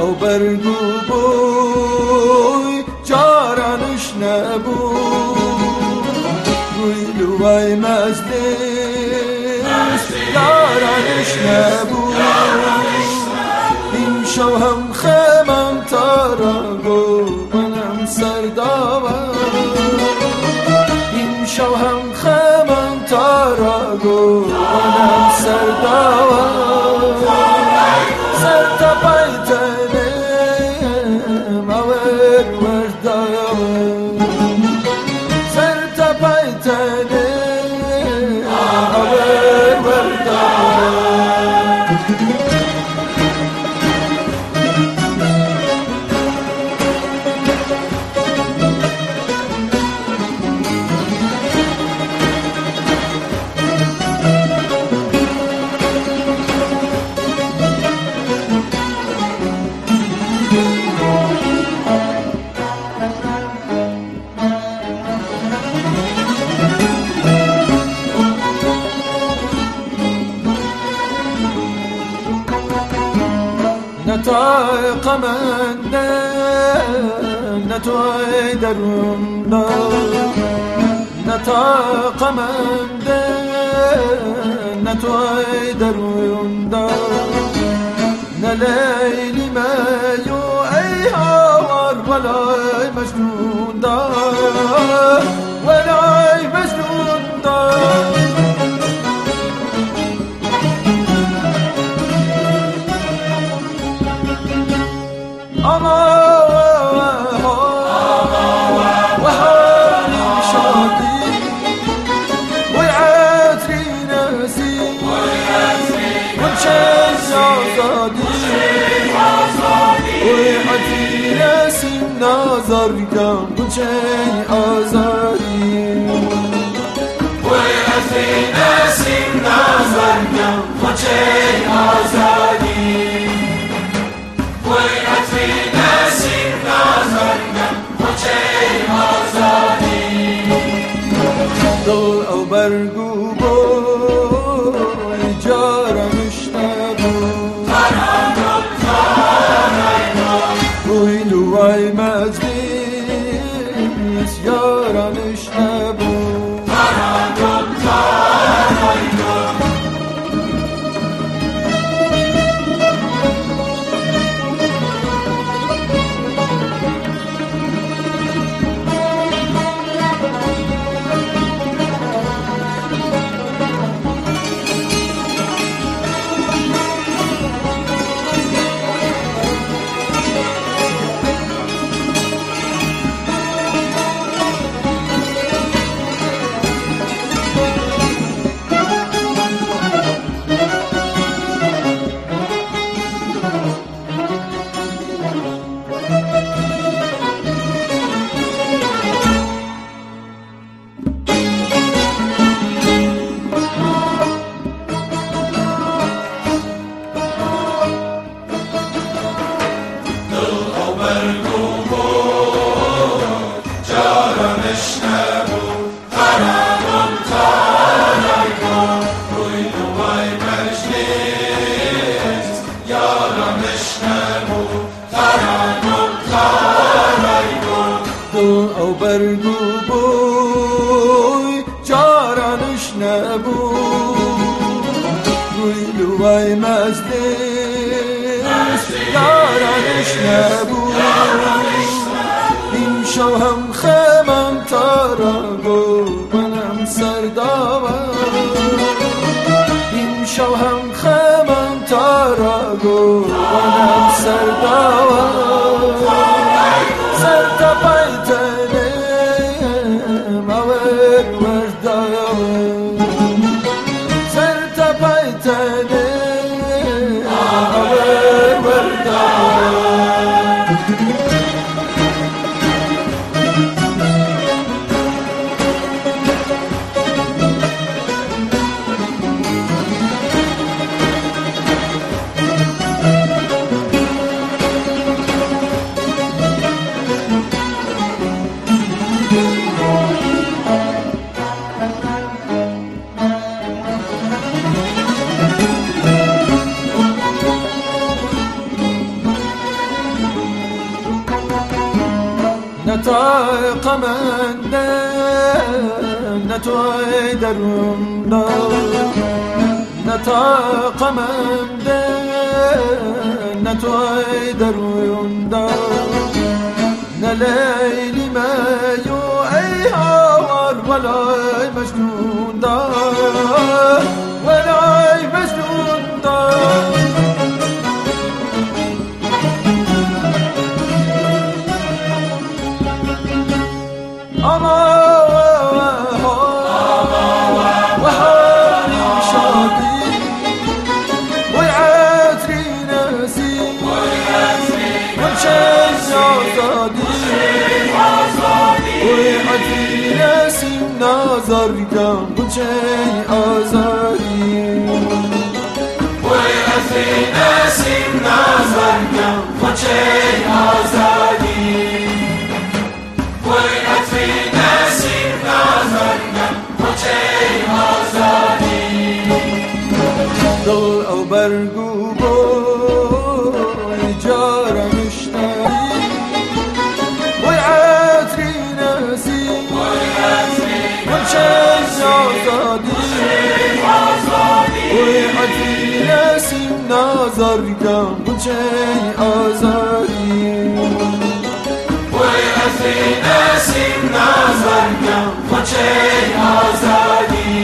او برگو بوی جارانش نبود روی لوای مجلس یارانش نبود این شو هم خیمم تارا گو منم سرداور این شو هم خیمم تارا گو منم سرداور سر تپای تنم آور ورداور سر تپای تنم آور ورداور نتوی قمنده نتوی درونده نتوی قمنده نتوی درونده نلیلی میو ای هوار ولای مجنون دار ولای مجنون دار وهاني شادي ويعاتري ناسي ونشيز عزادي ويعاتري ناسي نظر كم ونشي عزادي ويعاتري ناسي نظر كم ونشي عزادي ويعاتري ناسي نظر كم ونشي عزادي دل او برگو بوی جارمش نبود روی لوای مجلس یارانش نبود او برگو بوی جارانش نبود روی لوای مجلس یارانش نبود این شو هم خیمم تارا گو منم سرداور این شو هم خیمم تارا گو منم سرداور سر تپای تنم آور ورداور سر تپای تنم آور ورداور نتای قمنده نتای درونده نتای قمنده نتای درونده نلیلی میو ای هوار ولای مجنون دار ولای مجنون دار نازاری کم بچه آزاری وی ازی نسیم نازاری کم بچه آزاری وی ازی نسیم نازاری کم بچه آزاری دل او برگو بای جارم اشتری وی عطری نسیم وی عطری نسیم نازاری کم بچه آزاری وی ازی نسیم نازاری کم بچه آزاری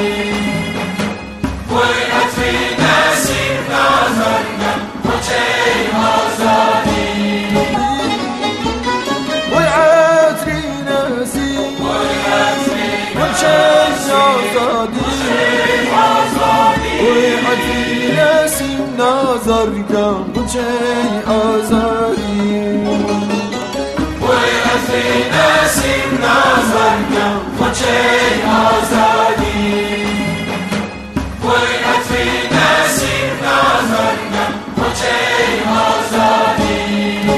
وی ازی نسیم نازاری کم بچه آزاری وی عطری نسیم بچه وی عطری نسیم نازاری کم بچه آزاری وی ازی نسیم نازاری کم بچه